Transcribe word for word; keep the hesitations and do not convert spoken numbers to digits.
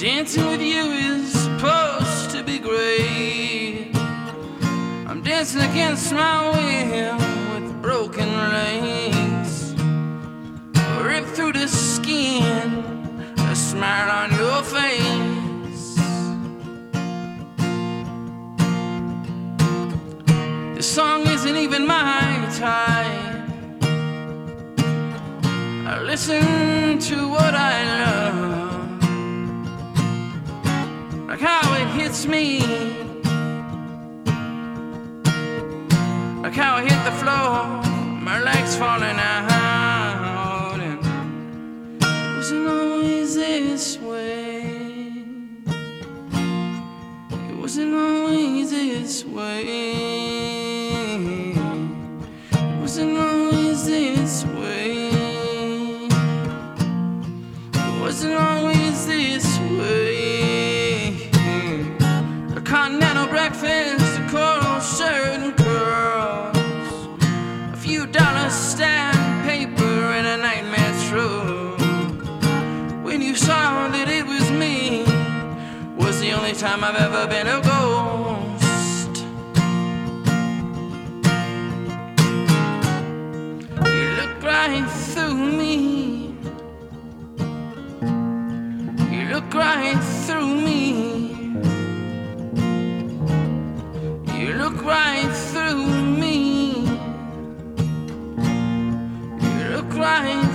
Dancing with you is supposed to be great. I'm dancing against my will with broken legs. Rip through the skin, a smile on your face. This song isn't even my type. I listen to what I love, like how it hits me, like how I hit the floor, my legs falling out. And it wasn't always this way. It wasn't always this way. It wasn't always this way. It wasn't always this way. A continental breakfast, a coral shirt and curls, a few dollars stamped paper and a nightmare through. When you saw that it was me, was the only time I've ever been a ghost. You look right through me. You look right through me. You look right through me. You look right